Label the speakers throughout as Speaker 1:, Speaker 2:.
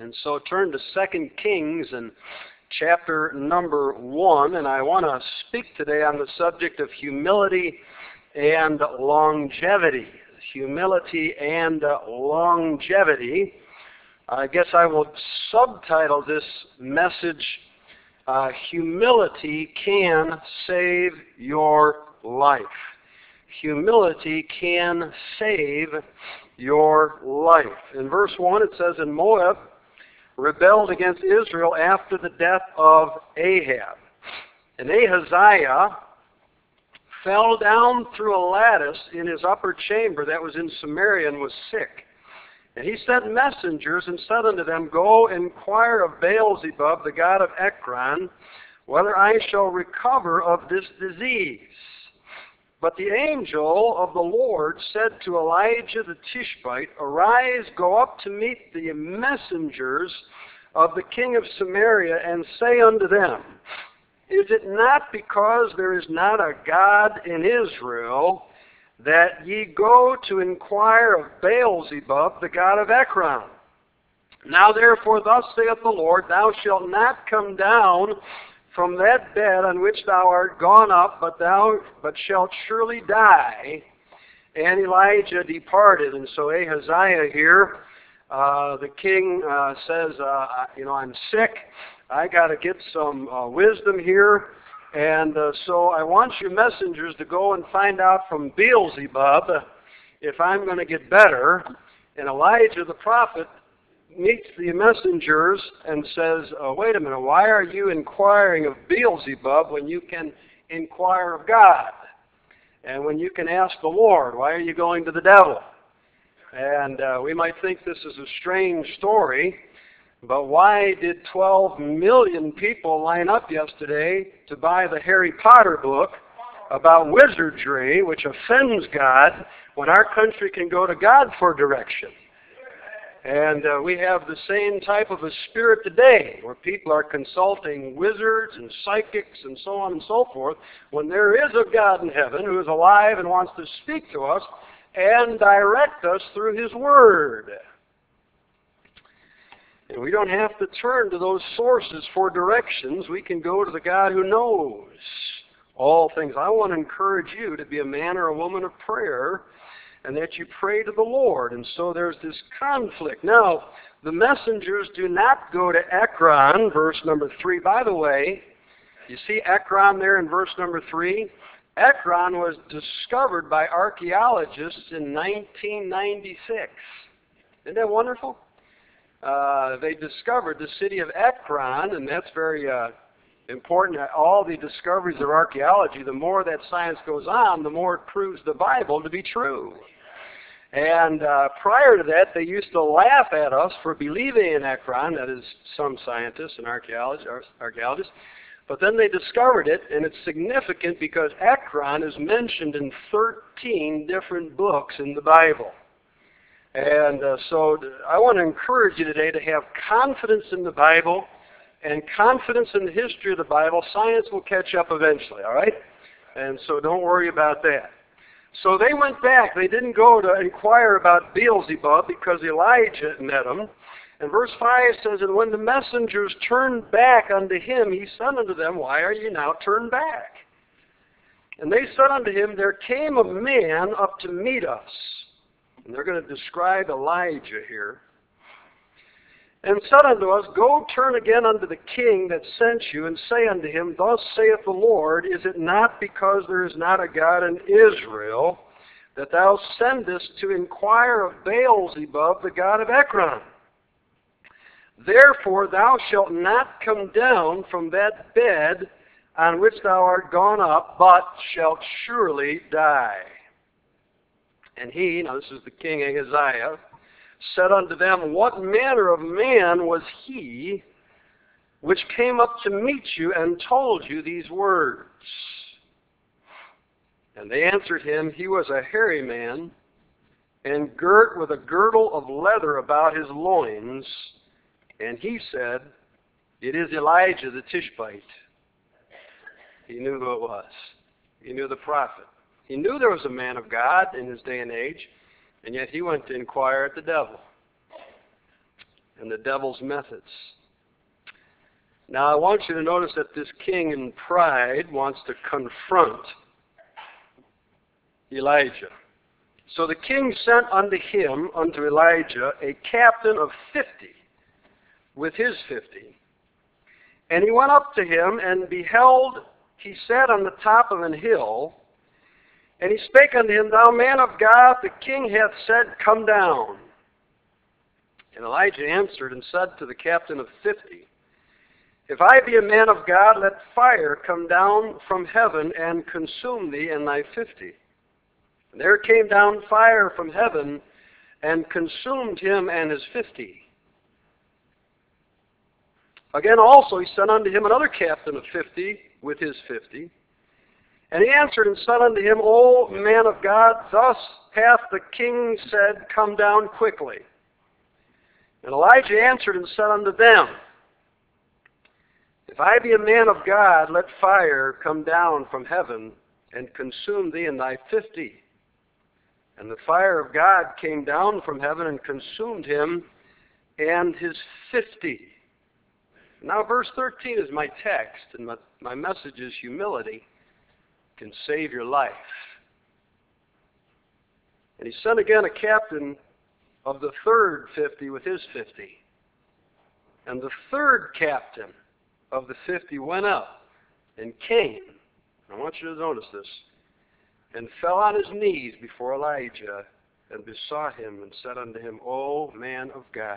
Speaker 1: And so turn to 2 Kings and chapter number 1, and I want to speak today on the subject of humility and longevity. Humility and longevity. I guess I will subtitle this message, Humility Can Save Your Life. Humility can save your life. In verse 1 it says, "And Moab rebelled against Israel after the death of Ahab. And Ahaziah fell down through a lattice in his upper chamber that was in Samaria and was sick. And he sent messengers and said unto them, Go inquire of Beelzebub, the god of Ekron, whether I shall recover of this disease. But the angel of the Lord said to Elijah the Tishbite, Arise, go up to meet the messengers of the king of Samaria, and say unto them, Is it not because there is not a God in Israel, that ye go to inquire of Beelzebub, the god of Ekron? Now therefore thus saith the Lord, Thou shalt not come down from that bed on which thou art gone up, but shalt surely die. And Elijah departed." And so Ahaziah here, the king says, I'm sick. I got to get some wisdom here. And so I want your messengers to go and find out from Beelzebub if I'm going to get better. And Elijah the prophet meets the messengers and says, wait a minute, why are you inquiring of Beelzebub when you can inquire of God? And when you can ask the Lord, why are you going to the devil? And we might think this is a strange story, but why did 12 million people line up yesterday to buy the Harry Potter book about wizardry, which offends God, when our country can go to God for direction? And we have the same type of a spirit today, where people are consulting wizards and psychics and so on and so forth, when there is a God in heaven who is alive and wants to speak to us and direct us through His Word. And we don't have to turn to those sources for directions. We can go to the God who knows all things. I want to encourage you to be a man or a woman of prayer, and that you pray to the Lord. And so there's this conflict. Now, the messengers do not go to Ekron, verse number 3. By the way, you see Ekron there in verse number 3? Ekron was discovered by archaeologists in 1996. Isn't that wonderful? They discovered the city of Ekron, and that's very important. All the discoveries of archaeology, the more that science goes on, the more it proves the Bible to be true. And prior to that, they used to laugh at us for believing in Ekron, that is, some scientists and archaeologists. But then they discovered it, and it's significant because Ekron is mentioned in 13 different books in the Bible. And so I want to encourage you today to have confidence in the Bible and confidence in the history of the Bible. Science will catch up eventually, all right? And so don't worry about that. So they went back. They didn't go to inquire about Beelzebub because Elijah met him. And verse 5 says, And when the messengers turned back unto him, he said unto them, Why are you now turned back? And they said unto him, There came a man up to meet us. And they're going to describe Elijah here. And said unto us, Go turn again unto the king that sent you, and say unto him, Thus saith the Lord, Is it not because there is not a God in Israel, that thou sendest to inquire of Beelzebub, the god of Ekron? Therefore thou shalt not come down from that bed on which thou art gone up, but shalt surely die. And he, now this is the king Ahaziah, said unto them, What manner of man was he which came up to meet you and told you these words? And they answered him, He was a hairy man, and girt with a girdle of leather about his loins. And he said, It is Elijah the Tishbite. He knew who it was. He knew the prophet. He knew there was a man of God in his day and age, and yet he went to inquire at the devil. and the devil's methods. Now I want you to notice that this king in pride wants to confront Elijah. So the king sent unto Elijah, a captain of 50 with his 50. And he went up to him, and beheld, he sat on the top of an hill. And he spake unto him, Thou man of God, the king hath said, Come down. And Elijah answered and said to the captain of 50, If I be a man of God, let fire come down from heaven and consume thee and thy 50. And there came down fire from heaven and consumed him and his 50. Again also he sent unto him another captain of 50 with his 50. And he answered and said unto him, O man of God, thus hath the king said, Come down quickly. And Elijah answered and said unto them, If I be a man of God, let fire come down from heaven and consume thee and thy 50. And the fire of God came down from heaven and consumed him and his 50. Now verse 13 is my text, and my message is humility can save your life. And he sent again a captain of the third 50 with his 50. And the third captain of the 50 went up and came. I want you to notice this. And fell on his knees before Elijah and besought him and said unto him, O man of God,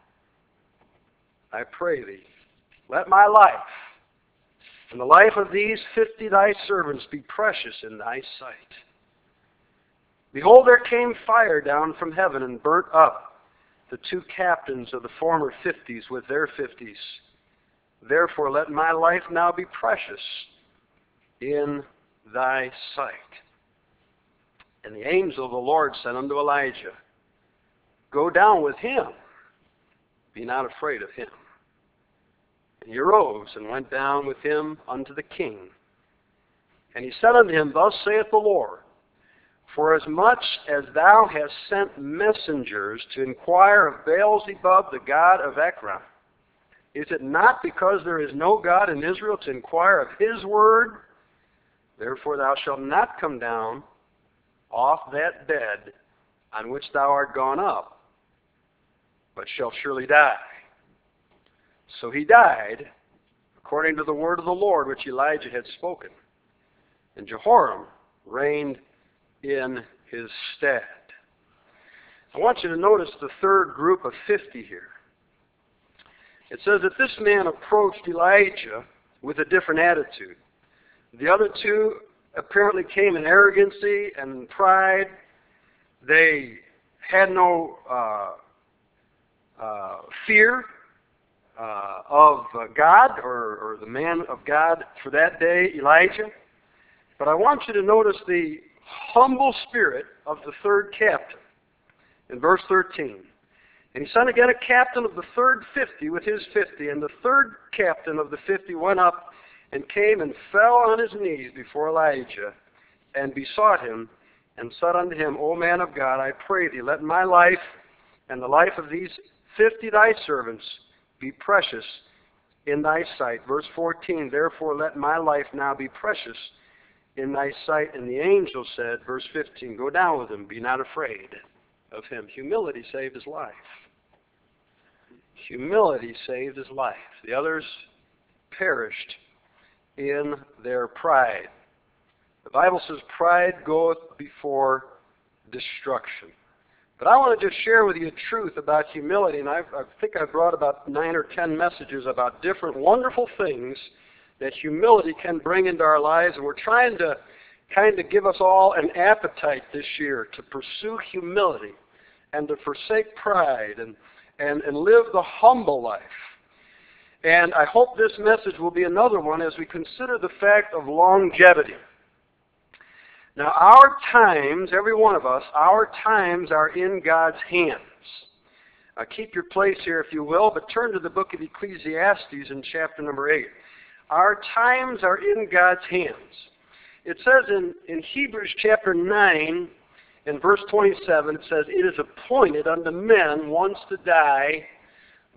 Speaker 1: I pray thee, let my life and the life of these 50 thy servants be precious in thy sight. Behold, there came fire down from heaven and burnt up the two captains of the former 50s with their 50s. Therefore let my life now be precious in thy sight. And the angel of the Lord said unto Elijah, Go down with him, be not afraid of him. And he arose and went down with him unto the king. And he said unto him, Thus saith the Lord, Forasmuch as thou hast sent messengers to inquire of Beelzebub, the god of Ekron, is it not because there is no God in Israel to inquire of his word? Therefore thou shalt not come down off that bed on which thou art gone up, but shalt surely die. So he died, according to the word of the Lord which Elijah had spoken. And Jehoram reigned in his stead. I want you to notice the third group of 50 here. It says that this man approached Elijah with a different attitude. The other two apparently came in arrogancy and pride. They had no fear of God or the man of God for that day, Elijah. But I want you to notice the humble spirit of the third captain in verse 13. And he sent again a captain of the third 50 with his 50. And the third captain of the 50 went up and came and fell on his knees before Elijah and besought him and said unto him, O man of God, I pray thee, let my life and the life of these 50 thy servants be precious in thy sight. Verse 14, Therefore let my life now be precious in thy sight. And the angel said, verse 15, Go down with him, be not afraid of him. Humility saved his life. Humility saved his life. The others perished in their pride. The Bible says pride goeth before destruction. But I want to just share with you a truth about humility, and I think I've brought about 9 or 10 messages about different wonderful things that humility can bring into our lives, and we're trying to kind of give us all an appetite this year to pursue humility and to forsake pride and live the humble life. And I hope this message will be another one as we consider the fact of longevity. Now, our times, every one of us, our times are in God's hands. Keep your place here, if you will, but turn to the book of Ecclesiastes in chapter number 8. Our times are in God's hands. It says in Hebrews chapter 9, in verse 27, it says, It is appointed unto men once to die,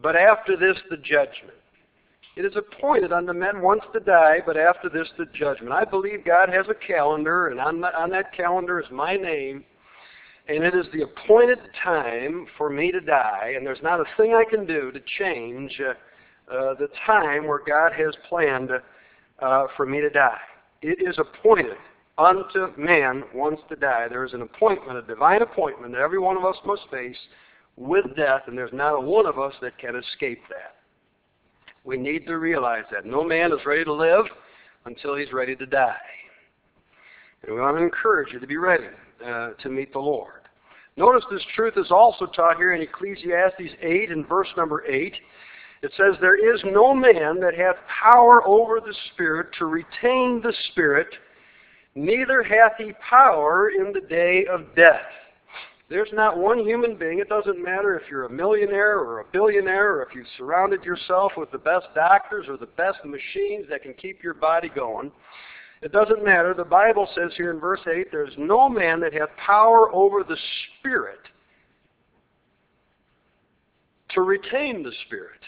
Speaker 1: but after this the judgment. It is appointed unto men once to die, but after this the judgment. I believe God has a calendar, and on that calendar is my name, and it is the appointed time for me to die, and there's not a thing I can do to change the time where God has planned for me to die. It is appointed unto man once to die. There is an appointment, a divine appointment that every one of us must face with death, and there's not a one of us that can escape that. We need to realize that. No man is ready to live until he's ready to die. And we want to encourage you to be ready to meet the Lord. Notice this truth is also taught here in Ecclesiastes 8 and verse number 8. It says, there is no man that hath power over the Spirit to retain the Spirit, neither hath he power in the day of death. There's not one human being, it doesn't matter if you're a millionaire or a billionaire, or if you've surrounded yourself with the best doctors or the best machines that can keep your body going. It doesn't matter. The Bible says here in verse 8, there's no man that hath power over the Spirit to retain the Spirit.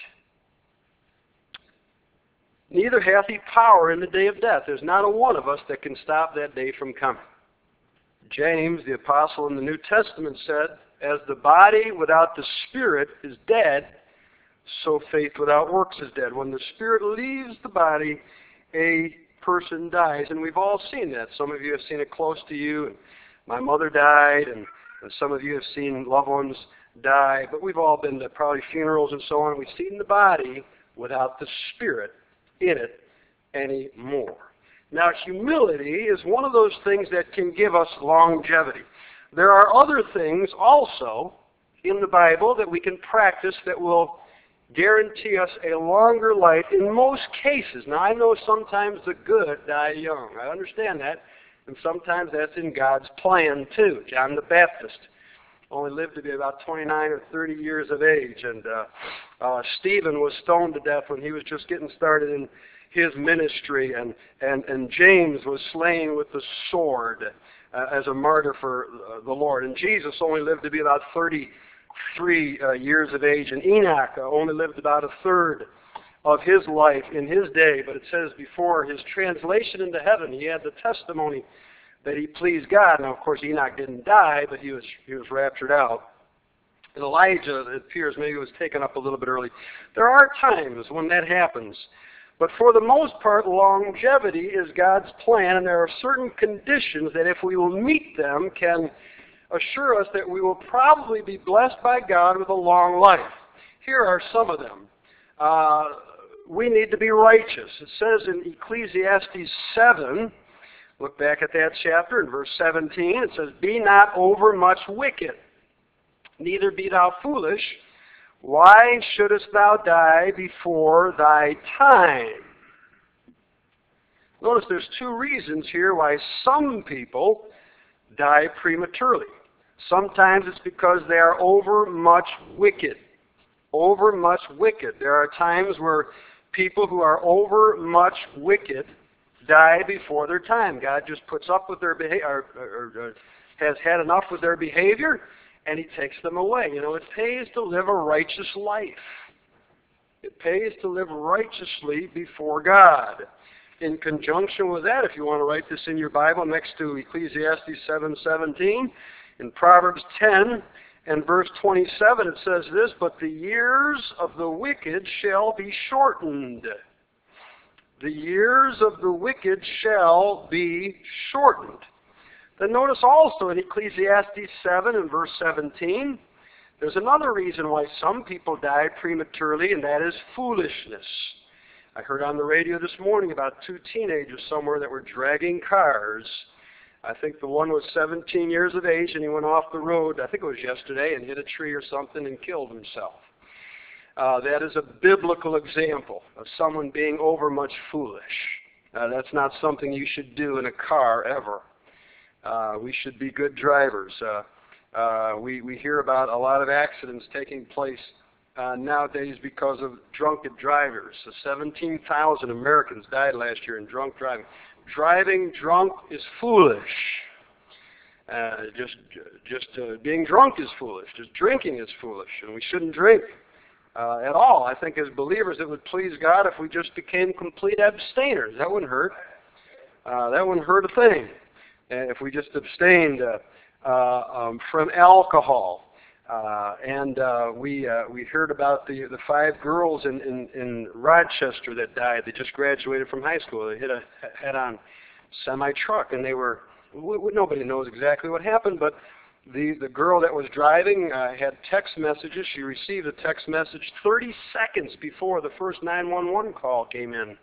Speaker 1: Neither hath he power in the day of death. There's not a one of us that can stop that day from coming. James, the apostle in the New Testament, said, as the body without the Spirit is dead, so faith without works is dead. When the Spirit leaves the body, a person dies. And we've all seen that. Some of you have seen it close to you. And my mother died, and some of you have seen loved ones die. But we've all been to probably funerals and so on. We've seen the body without the Spirit in it anymore. Now, humility is one of those things that can give us longevity. There are other things also in the Bible that we can practice that will guarantee us a longer life in most cases. Now, I know sometimes the good die young. I understand that. And sometimes that's in God's plan, too. John the Baptist only lived to be about 29 or 30 years of age. And Stephen was stoned to death when he was just getting started in his ministry, and James was slain with the sword as a martyr for the Lord. And Jesus only lived to be about 33 years of age, and Enoch only lived about a third of his life in his day. But it says before his translation into heaven, he had the testimony that he pleased God. Now, of course, Enoch didn't die, but he was raptured out. And Elijah, it appears, maybe was taken up a little bit early. There are times when that happens. But for the most part, longevity is God's plan, and there are certain conditions that if we will meet them can assure us that we will probably be blessed by God with a long life. Here are some of them. We need to be righteous. It says in Ecclesiastes 7, look back at that chapter in verse 17, it says, be not overmuch wicked, neither be thou foolish. Why shouldest thou die before thy time? Notice there's two reasons here why some people die prematurely. Sometimes it's because they are overmuch wicked. Overmuch wicked. There are times where people who are overmuch wicked die before their time. God just puts up with their behavior, or has had enough with their behavior, and he takes them away. You know, it pays to live a righteous life. It pays to live righteously before God. In conjunction with that, if you want to write this in your Bible next to Ecclesiastes 7:17, in Proverbs 10 and verse 27, it says this, but the years of the wicked shall be shortened. The years of the wicked shall be shortened. Then notice also in Ecclesiastes 7 and verse 17, there's another reason why some people die prematurely, and that is foolishness. I heard on the radio this morning about two teenagers somewhere that were dragging cars. I think the one was 17 years of age, and he went off the road, I think it was yesterday, and hit a tree or something and killed himself. That is a biblical example of someone being overmuch foolish. That's not something you should do in a car ever. We should be good drivers. We hear about a lot of accidents taking place nowadays because of drunken drivers. 17,000 Americans died last year in drunk driving. Driving drunk is foolish. Just being drunk is foolish. Just drinking is foolish, and we shouldn't drink at all. I think as believers it would please God if we just became complete abstainers. That wouldn't hurt. That wouldn't hurt a thing. If we just abstained from alcohol. We heard about the 5 girls in Rochester that died. They just graduated from high school. They hit a head-on semi-truck, and they were, nobody knows exactly what happened, but the girl that was driving had text messages. She received a text message 30 seconds before the first 911 call came in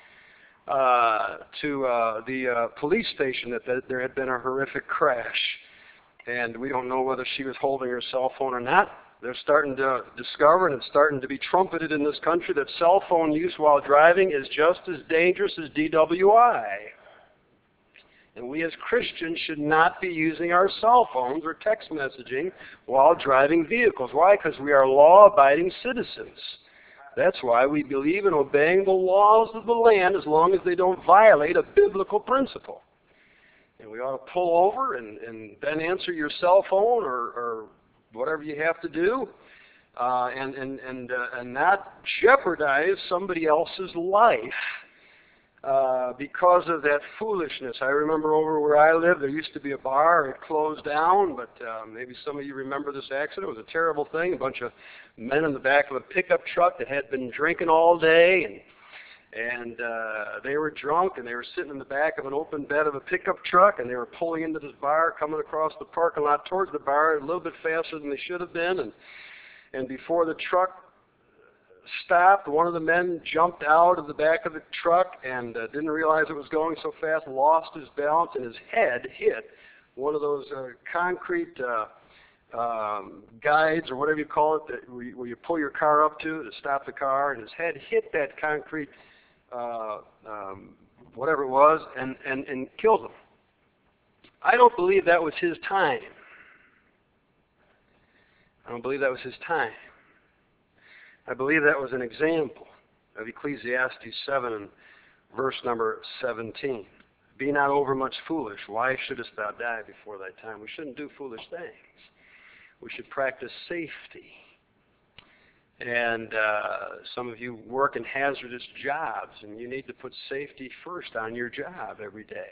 Speaker 1: to the police station that there had been a horrific crash. And we don't know whether she was holding her cell phone or not. They're starting to discover, and it's starting to be trumpeted in this country, that cell phone use while driving is just as dangerous as DWI. And we as Christians should not be using our cell phones or text messaging while driving vehicles. Why? Because we are law-abiding citizens. That's why we believe in obeying the laws of the land as long as they don't violate a biblical principle. And we ought to pull over and then answer your cell phone or whatever you have to do, and not jeopardize somebody else's life because of that foolishness. I remember over where I live, there used to be a bar. It closed down, but maybe some of you remember this accident. It was a terrible thing. A bunch of men in the back of a pickup truck that had been drinking all day, and they were drunk, and they were sitting in the back of an open bed of a pickup truck, and they were pulling into this bar, coming across the parking lot towards the bar a little bit faster than they should have been, and before the truck stopped, one of the men jumped out of the back of the truck and didn't realize it was going so fast, lost his balance, and his head hit one of those concrete guides, or whatever you call it, that where you pull your car up to stop the car, and his head hit that concrete whatever it was, and killed him. I don't believe that was his time. I don't believe that was his time. I believe that was an example of Ecclesiastes 7 and verse number 17. Be not overmuch foolish. Why shouldest thou die before thy time? We shouldn't do foolish things. We should practice safety. And some of you work in hazardous jobs, and you need to put safety first on your job every day.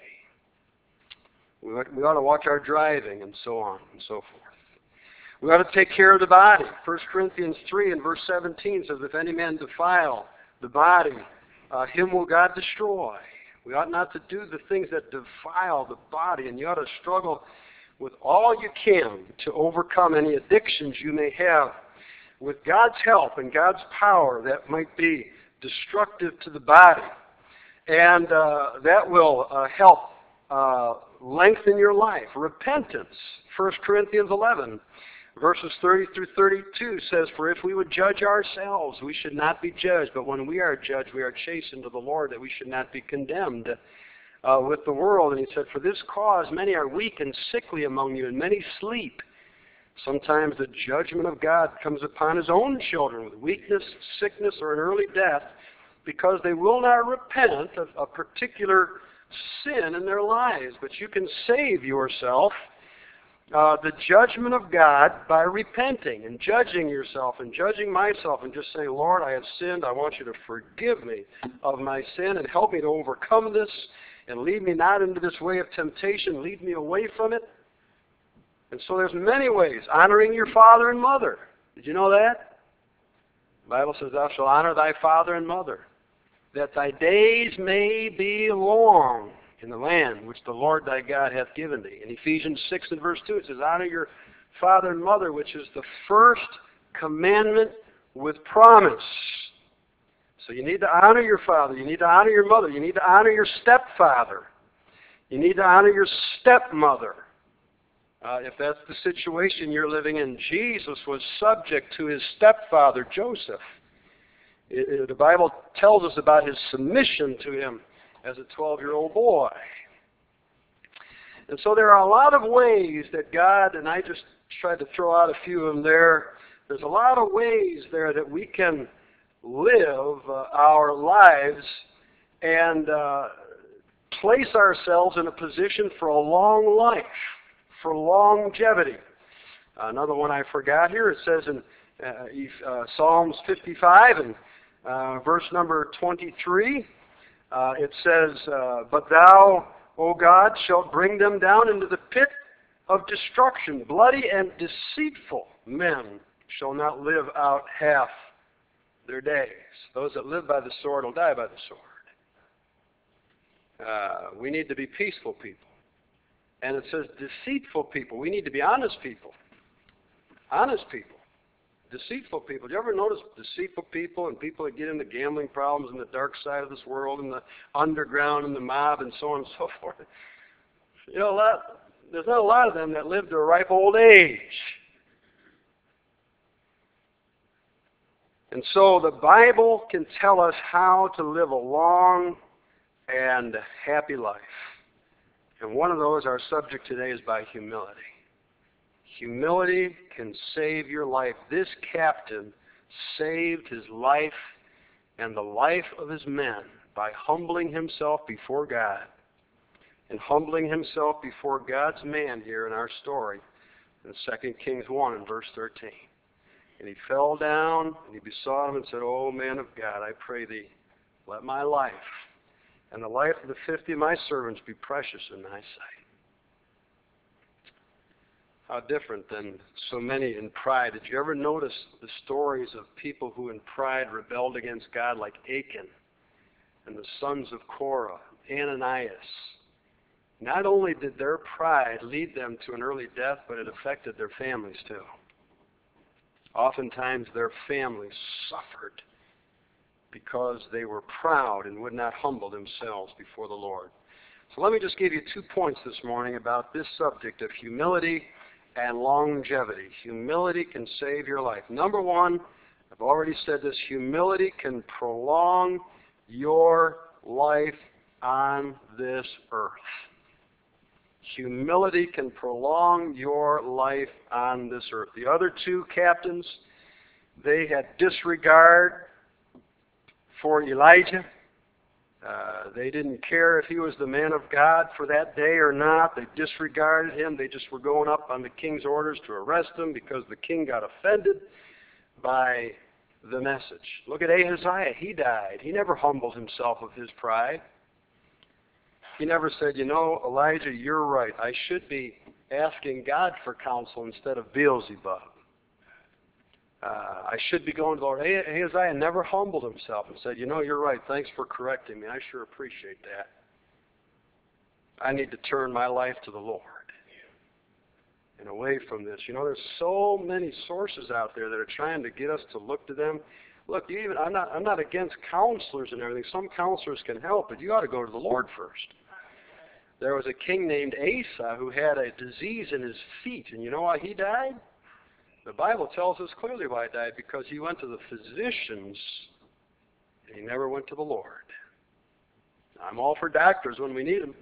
Speaker 1: We ought to watch our driving, and so on and so forth. We ought to take care of the body. 1 Corinthians 3 and verse 17 says, if any man defile the body, him will God destroy. We ought not to do the things that defile the body, and you ought to struggle with all you can to overcome any addictions you may have with God's help and God's power that might be destructive to the body. And that will help lengthen your life. Repentance, 1 Corinthians 11, verses 30 through 32 says, for if we would judge ourselves, we should not be judged. But when we are judged, we are chastened to the Lord, that we should not be condemned with the world. And he said, for this cause many are weak and sickly among you, and many sleep. Sometimes the judgment of God comes upon his own children with weakness, sickness, or an early death, because they will not repent of a particular sin in their lives. But you can save yourself the judgment of God by repenting and judging yourself and judging myself and just saying, Lord, I have sinned. I want you to forgive me of my sin and help me to overcome this and lead me not into this way of temptation. Lead me away from it. And so there's many ways. Honoring your father and mother. Did you know that? The Bible says, thou shalt honor thy father and mother, that thy days may be long in the land which the Lord thy God hath given thee. In Ephesians 6 and verse 2, it says, honor your father and mother, which is the first commandment with promise. So you need to honor your father. You need to honor your mother. You need to honor your stepfather. You need to honor your stepmother. If that's the situation you're living in, Jesus was subject to his stepfather, Joseph. The Bible tells us about his submission to him as a 12-year-old boy. And so there are a lot of ways that God, and I just tried to throw out a few of them there, there's a lot of ways there that we can live our lives and place ourselves in a position for a long life, for longevity. Another one I forgot here, it says in Psalms 55 and verse number 23, it says, "But thou, O God, shalt bring them down into the pit of destruction. Bloody and deceitful men shall not live out half their days." Those that live by the sword will die by the sword. We need to be peaceful people. And it says deceitful people. We need to be honest people. Honest people. Deceitful people. Do you ever notice deceitful people and people that get into gambling problems in the dark side of this world, in the underground, in the mob, and so on and so forth? You know, there's not a lot of them that live to a ripe old age. And so the Bible can tell us how to live a long and happy life. And one of those, our subject today, is by humility. Humility can save your life. This captain saved his life and the life of his men by humbling himself before God. And humbling himself before God's man here in our story in 2 Kings 1 and verse 13. And he fell down and he besought him and said, "O man of God, I pray thee, let my life and the life of the 50 of my servants be precious in thy sight." How different than so many in pride. Did you ever notice the stories of people who in pride rebelled against God, like Achan and the sons of Korah, Ananias? Not only did their pride lead them to an early death, but it affected their families too. Oftentimes their families suffered because they were proud and would not humble themselves before the Lord. So let me just give you 2 points this morning about this subject of humility and longevity. Humility can save your life. Number one, I've already said this, humility can prolong your life on this earth. Humility can prolong your life on this earth. The other two captains, they had disregard for Elijah. They didn't care if he was the man of God for that day or not. They disregarded him. They just were going up on the king's orders to arrest him because the king got offended by the message. Look at Ahaziah. He died. He never humbled himself of his pride. He never said, "You know, Elijah, you're right. I should be asking God for counsel instead of Beelzebub. I should be going to the Lord." Ahaziah never humbled himself and said, "You know, you're right. Thanks for correcting me. I sure appreciate that. I need to turn my life to the Lord and away from this." You know, there's so many sources out there that are trying to get us to look to them. Look, I'm not against counselors and everything. Some counselors can help, but you ought to go to the Lord first. There was a king named Asa who had a disease in his feet, and you know why he died? The Bible tells us clearly why he died, because he went to the physicians and he never went to the Lord. I'm all for doctors when we need them,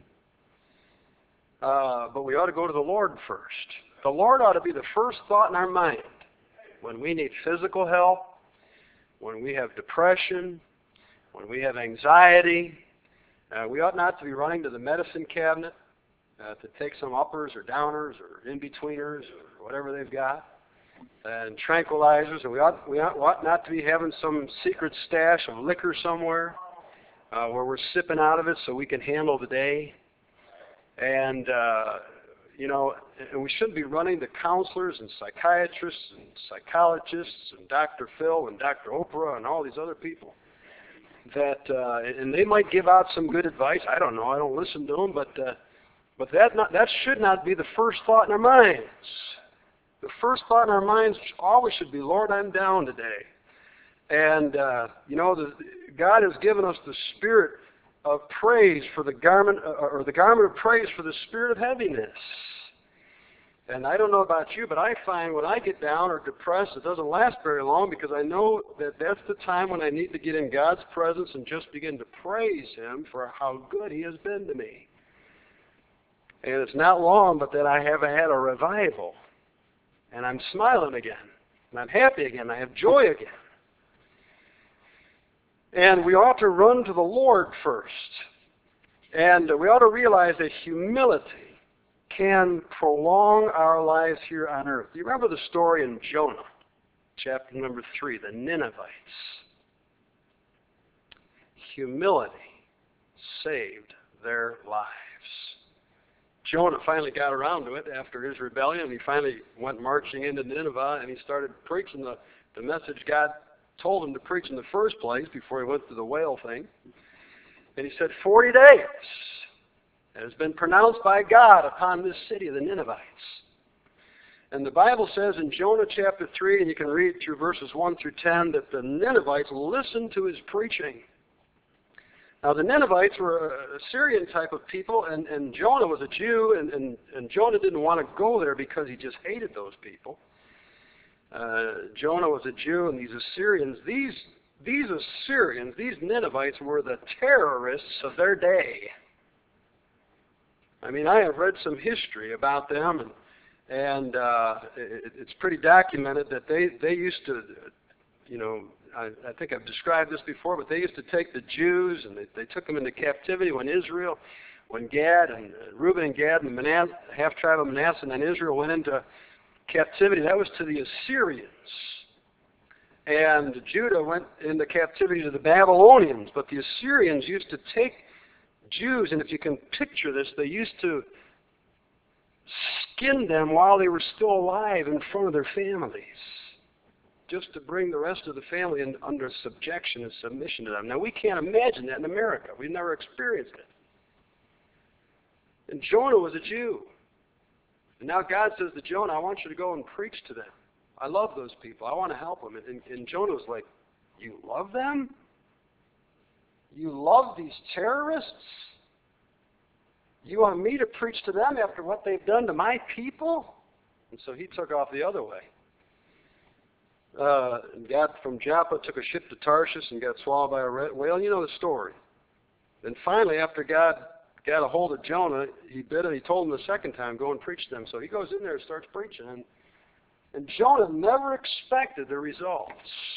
Speaker 1: but we ought to go to the Lord first. The Lord ought to be the first thought in our mind when we need physical help, when we have depression, when we have anxiety. We ought not to be running to the medicine cabinet to take some uppers or downers or in-betweeners or whatever they've got, and tranquilizers. And we ought not to be having some secret stash of liquor somewhere where we're sipping out of it so we can handle the day. And, and we shouldn't be running to counselors and psychiatrists and psychologists and Dr. Phil and Dr. Oprah and all these other people. And they might give out some good advice. I don't know. I don't listen to them, but that should not be the first thought in our minds. The first thought in our minds always should be, "Lord, I'm down today." And God has given us the spirit of praise for the garment, or the garment of praise for the spirit of heaviness. And I don't know about you, but I find when I get down or depressed, it doesn't last very long, because I know that that's the time when I need to get in God's presence and just begin to praise Him for how good He has been to me. And it's not long, but then I have had a revival. And I'm smiling again. And I'm happy again. I have joy again. And we ought to run to the Lord first. And we ought to realize that humility can prolong our lives here on earth. Do you remember the story in Jonah? chapter number 3, the Ninevites. Humility saved their lives. Jonah finally got around to it after his rebellion. He finally went marching into Nineveh, and he started preaching the message God told him to preach in the first place before he went through the whale thing. And he said, 40 days has been pronounced by God upon this city of the Ninevites. And the Bible says in Jonah chapter 3, and you can read through verses 1 through 10, that the Ninevites listened to his preaching. Now, the Ninevites were a Syrian type of people, and Jonah was a Jew, and Jonah didn't want to go there because he just hated those people. Jonah was a Jew, and these Assyrians, these Assyrians, these Ninevites were the terrorists of their day. I mean, I have read some history about them, and it's pretty documented that they used to, I think I've described this before, but they used to take the Jews and they took them into captivity when Gad and Reuben and Gad and the half tribe of Manasseh and then Israel went into captivity. That was to the Assyrians. And Judah went into captivity to the Babylonians. But the Assyrians used to take Jews, and if you can picture this, they used to skin them while they were still alive in front of their families, just to bring the rest of the family under subjection and submission to them. Now, we can't imagine that in America. We've never experienced it. And Jonah was a Jew. And now God says to Jonah, I want you to go and preach to them. I love those people. I want to help them. And Jonah was like, you love them? You love these terrorists? You want me to preach to them after what they've done to my people? And so he took off the other way. And God from Joppa took a ship to Tarshish and got swallowed by a whale. You know the story. Then finally, after God got a hold of Jonah, he bid him. He told him the second time, go and preach to them. So he goes in there and starts preaching. And Jonah never expected the results.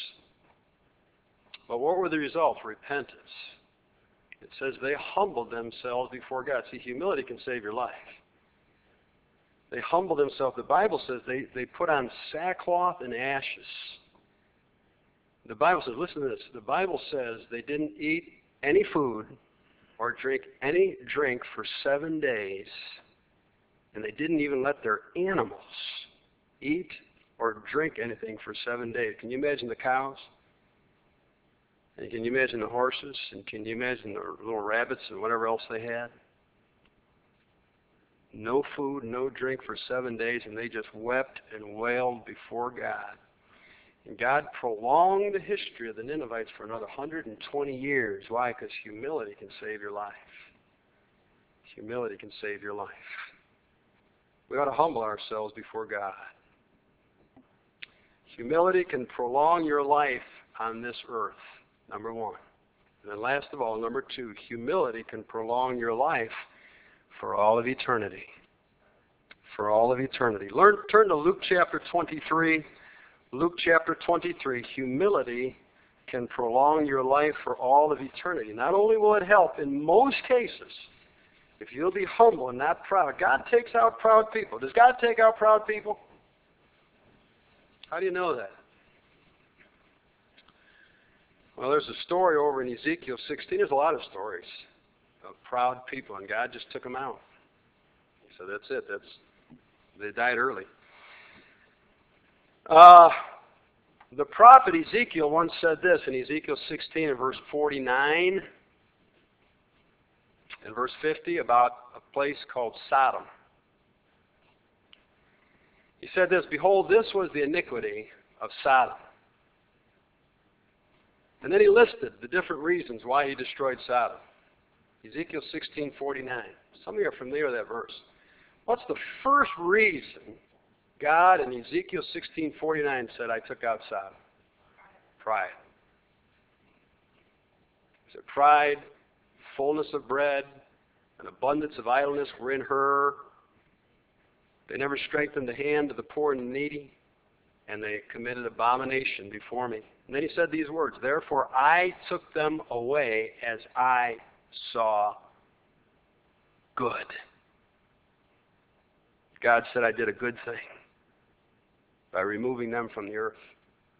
Speaker 1: But what were the results? Repentance. It says they humbled themselves before God. See, humility can save your life. They humbled themselves. The Bible says they put on sackcloth and ashes. The Bible says, listen to this. The Bible says they didn't eat any food or drink any drink for 7 days, and they didn't even let their animals eat or drink anything for 7 days. Can you imagine the cows? And can you imagine the horses? And can you imagine the little rabbits and whatever else they had? No food, no drink for 7 days, and they just wept and wailed before God. And God prolonged the history of the Ninevites for another 120 years. Why? Because humility can save your life. Humility can save your life. We ought to humble ourselves before God. Humility can prolong your life on this earth, number one. And then last of all, number two, humility can prolong your life for all of eternity. For all of eternity. Turn to Luke chapter 23. Luke chapter 23. Humility can prolong your life for all of eternity. Not only will it help in most cases, if you'll be humble and not proud. God takes out proud people. Does God take out proud people? How do you know that? Well, there's a story over in Ezekiel 16. There's a lot of stories of proud people, and God just took them out. So that's it. They died early. The prophet Ezekiel once said this in Ezekiel 16 and verse 49 and verse 50 about a place called Sodom. He said this, behold, this was the iniquity of Sodom. And then he listed the different reasons why he destroyed Sodom. Ezekiel 16:49. Some of you are familiar with that verse. What's the first reason God in Ezekiel 16:49 said, I took out Sodom? Pride. He said, pride, fullness of bread, an abundance of idleness were in her. They never strengthened the hand of the poor and needy, and they committed abomination before me. And then he said these words, therefore I took them away as I saw good. God said I did a good thing by removing them from the earth.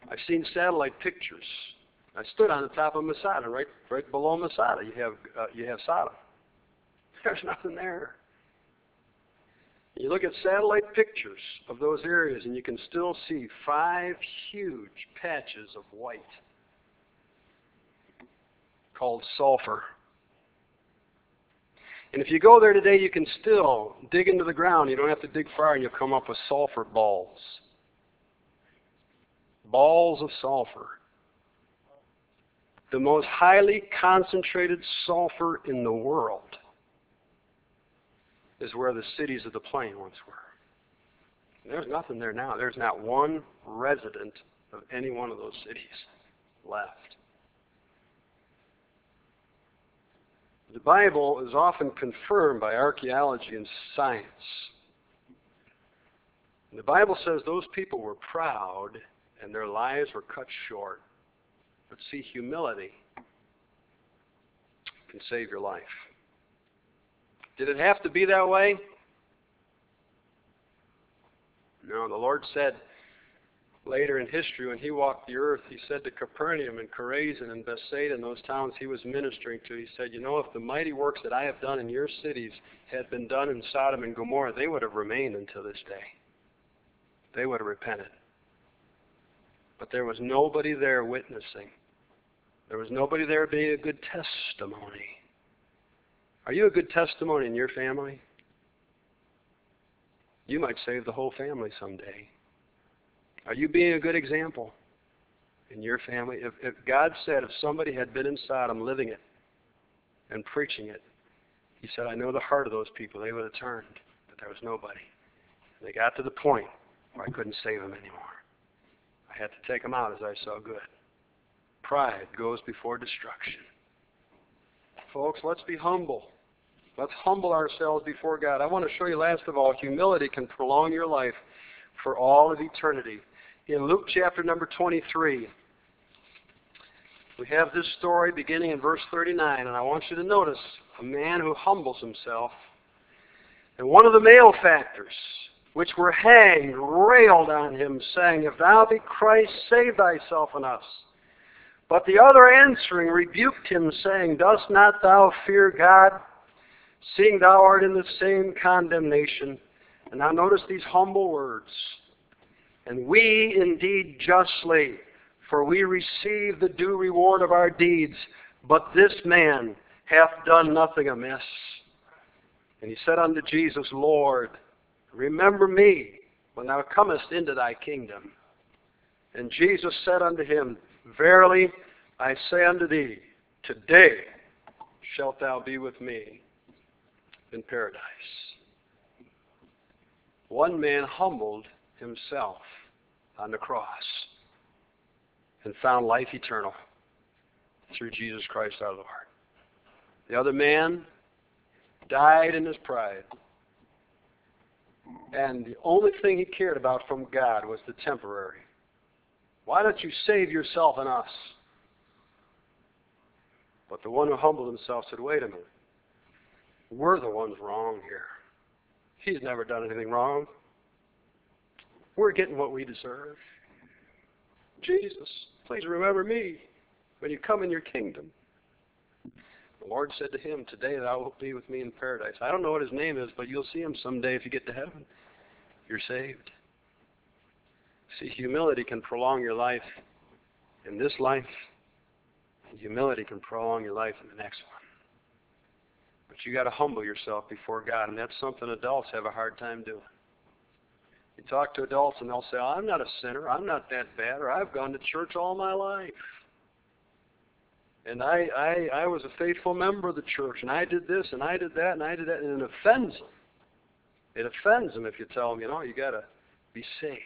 Speaker 1: I've seen satellite pictures. I stood on the top of Masada, right below Masada. You have Sodom. There's nothing there. You look at satellite pictures of those areas, and you can still see 5 huge patches of white called sulfur. And if you go there today, you can still dig into the ground. You don't have to dig far, and you'll come up with sulfur balls. Balls of sulfur. The most highly concentrated sulfur in the world is where the cities of the plain once were. There's nothing there now. There's not one resident of any one of those cities left. The Bible is often confirmed by archaeology and science. The Bible says those people were proud and their lives were cut short. But see, humility can save your life. Did it have to be that way? No, the Lord said later in history when he walked the earth, he said to Capernaum and Chorazin and Bethsaida and those towns he was ministering to, he said, you know, if the mighty works that I have done in your cities had been done in Sodom and Gomorrah, they would have remained until this day. They would have repented. But there was nobody there witnessing. There was nobody there being a good testimony. Are you a good testimony in your family? You might save the whole family someday. Are you being a good example in your family? If God said if somebody had been in Sodom living it and preaching it, he said, I know the heart of those people. They would have turned, but there was nobody. They got to the point where I couldn't save them anymore. I had to take them out as I saw good. Pride goes before destruction. Folks, let's be humble. Let's humble ourselves before God. I want to show you, last of all, humility can prolong your life for all of eternity. In Luke chapter number 23, we have this story beginning in verse 39, and I want you to notice a man who humbles himself. And one of the malefactors, which were hanged, railed on him, saying, If thou be Christ, save thyself and us. But the other answering rebuked him, saying, Dost not thou fear God, seeing thou art in the same condemnation? And now notice these humble words. And we indeed justly, for we receive the due reward of our deeds, but this man hath done nothing amiss. And he said unto Jesus, Lord, remember me when thou comest into thy kingdom. And Jesus said unto him, Verily I say unto thee, today shalt thou be with me in paradise. One man humbled himself on the cross and found life eternal through Jesus Christ our Lord. The other man died in his pride. And the only thing he cared about from God was the temporary. Why don't you save yourself and us? But the one who humbled himself said, wait a minute. We're the ones wrong here. He's never done anything wrong. We're getting what we deserve. Jesus, please remember me when you come in your kingdom. The Lord said to him, today thou wilt be with me in paradise. I don't know what his name is, but you'll see him someday if you get to heaven. You're saved. See, humility can prolong your life in this life. And humility can prolong your life in the next one. But you got to humble yourself before God, and that's something adults have a hard time doing. You talk to adults and they'll say, oh, I'm not a sinner, I'm not that bad, or I've gone to church all my life. And I was a faithful member of the church, and I did this, and I did that, and I did that, and it offends them. It offends them if you tell them, you got to be saved.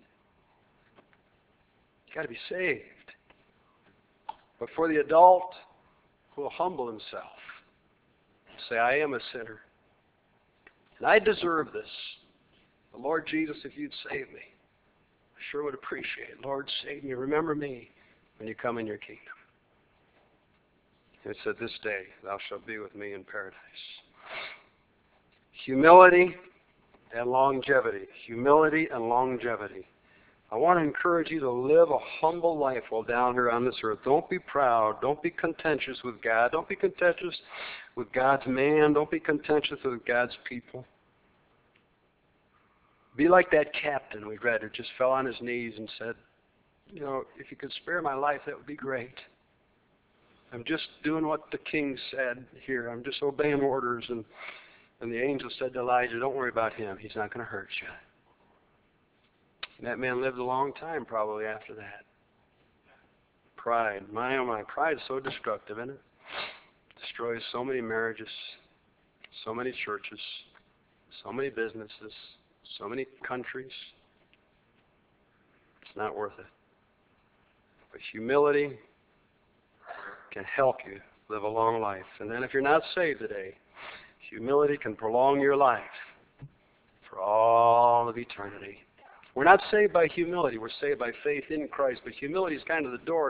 Speaker 1: You got to be saved. But for the adult who will humble himself, say, I am a sinner, and I deserve this. But Lord Jesus, if you'd save me, I sure would appreciate it. Lord, save me. Remember me when you come in your kingdom. And it said, this day thou shalt be with me in paradise. Humility and longevity. Humility and longevity. I want to encourage you to live a humble life while down here on this earth. Don't be proud. Don't be contentious with God. Don't be contentious with God's man. Don't be contentious with God's people. Be like that captain we read who just fell on his knees and said, if you could spare my life, that would be great. I'm just doing what the king said here. I'm just obeying orders. And the angel said to Elijah, don't worry about him. He's not going to hurt you. And that man lived a long time probably after that. Pride. My, oh my, pride is so destructive, isn't it? Destroys so many marriages, so many churches, so many businesses, so many countries. It's not worth it. But humility can help you live a long life. And then if you're not saved today, humility can prolong your life for all of eternity. We're not saved by humility. We're saved by faith in Christ. But humility is kind of the door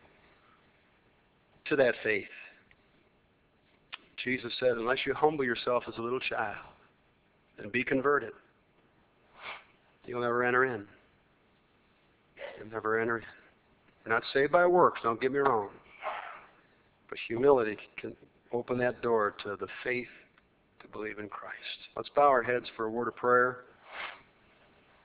Speaker 1: to that faith. Jesus said, unless you humble yourself as a little child and be converted, you'll never enter in. You'll never enter in. We're not saved by works, don't get me wrong. But humility can open that door to the faith to believe in Christ. Let's bow our heads for a word of prayer.